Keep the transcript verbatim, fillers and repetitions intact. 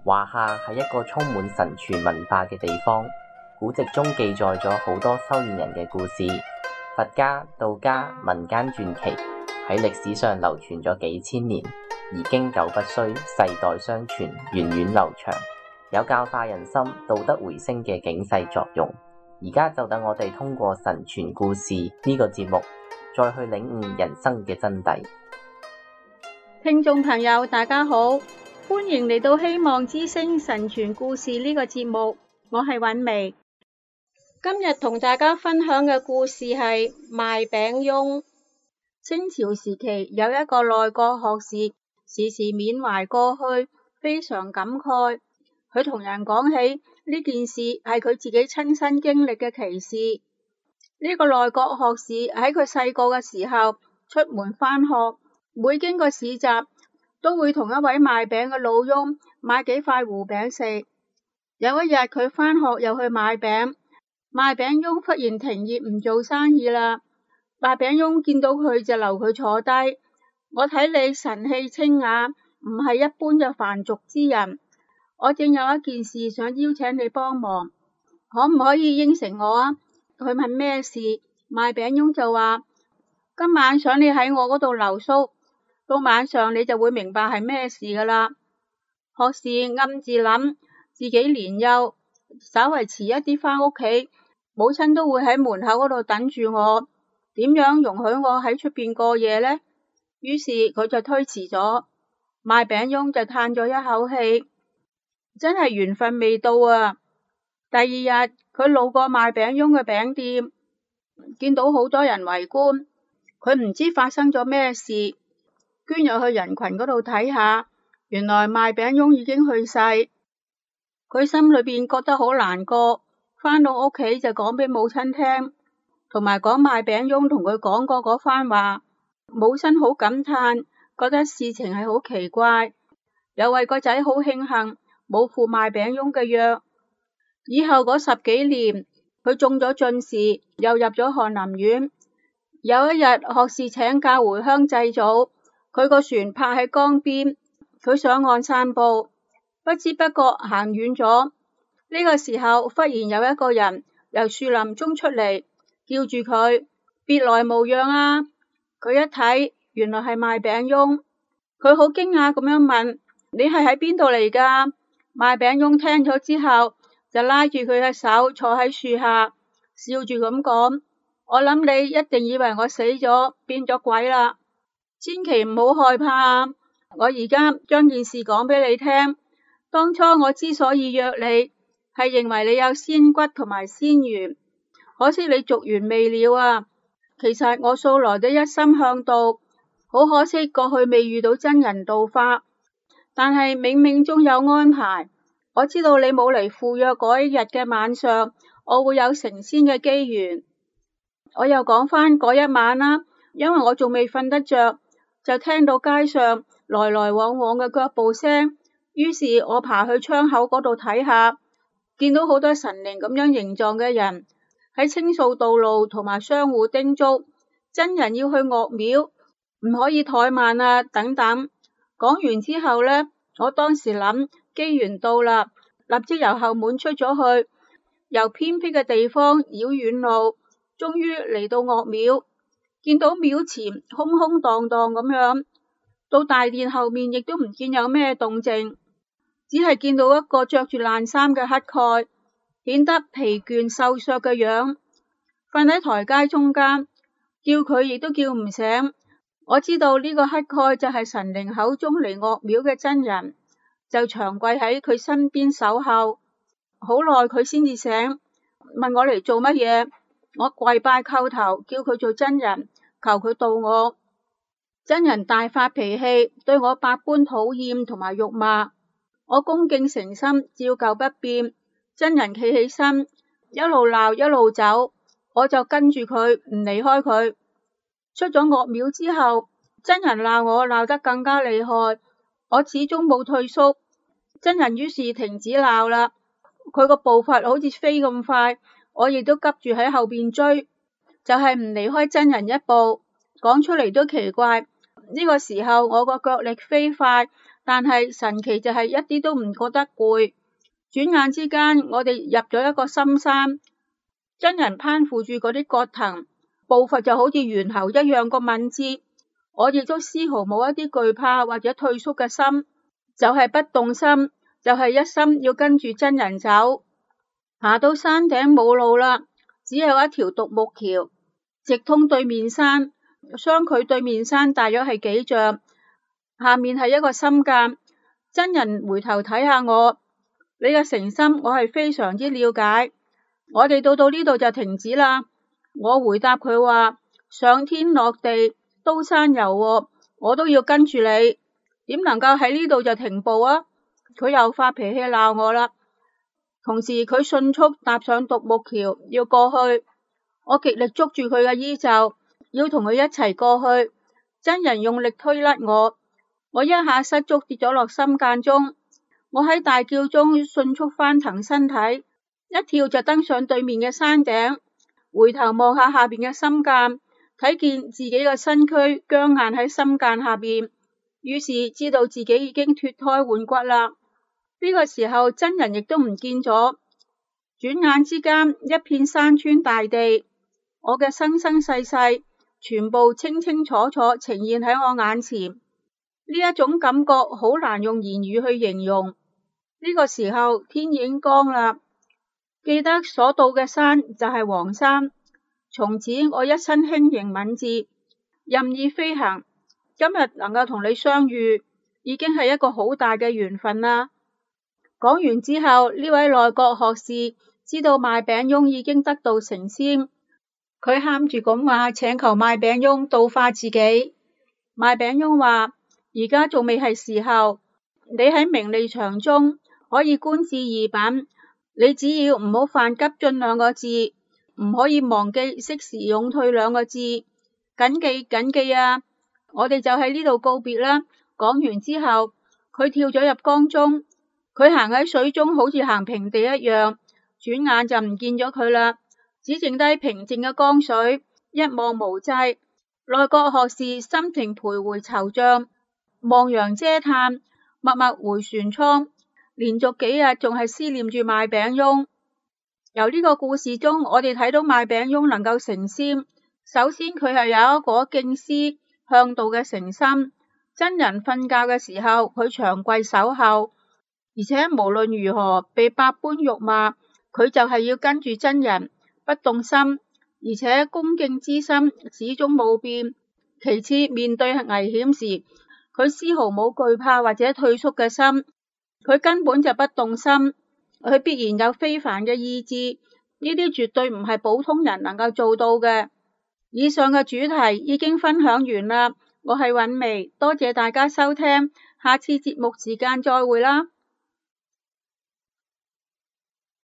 華夏係一個充滿神傳文化嘅地方，古籍中記載咗好多修煉人嘅故事，佛家、道家、民間傳奇喺歷史上流傳咗幾千年，而經久不衰，世代相傳，源遠流長，有教化人心、道德回升嘅警世作用。而家就等我哋通過神傳故事呢個節目，再去領悟人生嘅真諦。 聽眾朋友大家好，歡迎嚟到希望之聲神傳故事呢個節目，我係韻薇。今日同大家分享嘅故事係賣餅翁。清朝時期有一個內閣學士，時時緬懷過去，非常感慨。佢同人講起呢件事係佢自己親身經歷嘅奇事。呢、這個內閣學士喺佢細個嘅時候出門返學，每經過市集都會同一位賣餅嘅老翁買幾塊糊餅食。有一日佢返學又去買餅，賣餅翁忽然停業唔做生意啦。賣餅翁見到佢就留佢坐低。我睇你神氣清雅，唔係一般嘅凡俗之人，我正有一件事想邀請你幫忙，可唔可以應承我啊？佢問咩事，賣餅翁就話今晚想你喺我嗰度留宿，到晚上你就會明白係咩事噶啦。學士暗自諗，自己年幼，稍為遲一啲返屋企，母親都會喺門口嗰度等住我，點樣容許我喺出邊過夜呢？於是佢就推辭咗。賣餅翁就嘆咗一口氣，真係緣分未到啊！第二日佢路過賣餅翁嘅餅店，見到好多人圍觀，佢唔知發生咗咩事，捐入去人群嗰度睇下，原來賣餅翁已經去世。佢心裏邊覺得好難過，返到屋企就講俾母親聽，同埋講賣餅翁同佢講過嗰番話。母親好感嘆，覺得事情係好奇怪，又為個仔好慶幸冇負賣餅翁嘅約。以後嗰十幾年，佢中咗進士，又入咗翰林院。有一日，學士請假回鄉祭祖，佢個船泊喺江邊，佢上岸散步，不知不覺行遠咗。呢、這個時候，忽然有一個人由樹林中出嚟，叫住佢別來無恙啊！佢一睇，原來係賣餅翁。佢好驚訝咁樣問：你係喺邊度嚟噶？賣餅翁聽咗之後，就拉住佢嘅手坐喺樹下，笑住咁講：我諗你一定以為我死咗變咗鬼啦，千祈唔好害怕啊！我而家將件事講俾你聽。當初我之所以約你，係認為你有仙骨同埋仙緣，可惜你續緣未了啊！其實我素來都一心向道，好可惜過去未遇到真人道法，但係冥冥中有安排。我知道你冇嚟赴約嗰一日嘅晚上，我會有成仙嘅機緣。我又講返嗰一晚啦，因為我仲未瞓得着，就聽到街上來來往往嘅腳步聲，於是我爬去窗口嗰度睇下，見到好多神靈咁樣形狀嘅人喺清掃道路，同埋相互叮囑真人要去岳廟，唔可以怠慢啊等等。講完之後呢，我當時諗機緣到啦，立即由後門出咗去，由偏僻嘅地方繞遠路，終於嚟到岳廟。見到廟前空空蕩蕩咁樣，到大殿後面亦都唔見有咩動靜，只係見到一個着住爛衫嘅乞丐，顯得疲倦瘦削嘅樣，瞓喺台階中間，叫佢亦都叫唔醒。我知道呢個乞丐就係神靈口中嚟岳廟嘅真人，就長跪喺佢身邊守候。好耐佢先至醒，問我嚟做乜嘢。我跪拜叩頭，叫佢做真人，求佢渡我。真人大發脾氣，對我百般討厭同埋辱罵。我恭敬誠心，照舊不變。真人企起身，一路鬧一路走，我就跟住佢，唔離開佢。出咗岳廟之後，真人鬧我鬧得更加厲害，我始終冇退縮。真人於是停止鬧啦，佢個步伐好似飛咁快，我亦都急住喺後邊追，就係唔離開真人一步。講出嚟都奇怪，呢個時候我個腳力飛快， 但係神奇就係一啲都唔覺得攰。轉眼之間，我哋入咗一個深山，真人攀附住嗰啲葛藤，步伐就好似猿猴一樣個敏捷。我亦都絲毫冇一啲懼怕或者退縮嘅心，就係不動心，就係一心要跟住真人走。爬到山頂冇路啦，只有一條獨木橋，直通對面山，相距對面山大約係幾丈，下面係一個深澗。真人回頭睇下我，你嘅誠心我係非常之了解。我哋到到呢度就停止啦。我回答佢話，上天落地刀山油喎，我都要跟住你，點能夠喺呢度就停步啊？佢又發脾氣鬧我啦。同時佢迅速踏上獨木橋要過去，我極力捉住佢嘅衣袖，要同佢一齊過去。真人用力推甩我，我一下失足跌咗落深澗中。我喺大叫中迅速翻騰身體，一跳就登上對面嘅山頂，回頭望下下邊嘅深澗，睇見自己嘅身軀僵硬喺深澗下邊，於是知道自己已經脫胎換骨啦。呢個時候真人亦都唔見咗，轉眼之間一片山川大地，我嘅生生世世全部清清楚楚呈現喺我眼前。呢一種感覺好難用言語去形容。呢個時候天已經光啦，記得所到嘅山就係黃山。從此我一身輕盈敏捷，任意飛行。今日能夠同你相遇，已經係一個好大嘅緣分啦。講完之後，呢位內閣學士知道賣餅翁已經得道成仙，佢喊住咁話請求賣餅翁度化自己。賣餅翁話，而家仲未係時候，你喺名利場中可以觀致二品，你只要唔好犯急進兩個字，唔可以忘記適時勇退兩個字，謹記謹記啊！我哋就喺呢度告別啦。講完之後，佢跳咗入江中，佢行喺水中好似行平地一樣，轉眼就唔見咗佢啦，只剩低平靜嘅江水，一望無際。內閣學士心情徘徊惆悵，望洋嗟嘆，默默回船艙，連續幾日仲係思念住賣餅翁。由呢個故事中，我哋睇到賣餅翁能夠成仙，首先佢係有一個敬師向道嘅誠心。真人瞓覺嘅時候，佢長跪守候，而且無論如何被百般辱罵，佢就係要跟住真人不動心，而且恭敬之心始終冇變。其次，面對危險時，佢絲毫冇懼怕或者退縮嘅心，佢根本就不動心，佢必然有非凡嘅意志，呢啲絕對唔係普通人能夠做到嘅。以上嘅主題已經分享完啦，我係韻薇，多謝大家收聽，下次節目時間再會啦。